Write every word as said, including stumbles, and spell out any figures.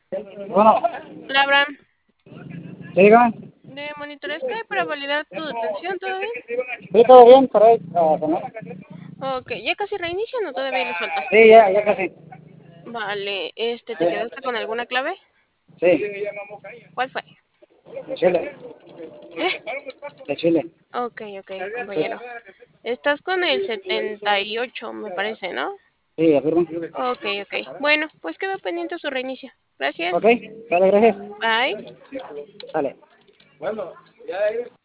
Bueno, Hola, Abraham. sí, dígame. De Monitores Sky para validar tu detención, ¿todo bien? Sí, todo bien, por ahí. Ah, ¿no? Ok, ¿ya casi reinician o todavía les falta? Sí, ya, ya casi. Vale, este, ¿te quedaste Sí, con alguna clave? sí, ¿Cuál fue? de Chile. ¿Eh? De Chile. Ok, ok, Sí, compañero. Estás con el setenta y ocho, me parece, ¿no? sí, afirmo. Ok, ok. Bueno, pues quedo pendiente su reinicio. Ok, Gracias. sale, gracias. Bye. Sale.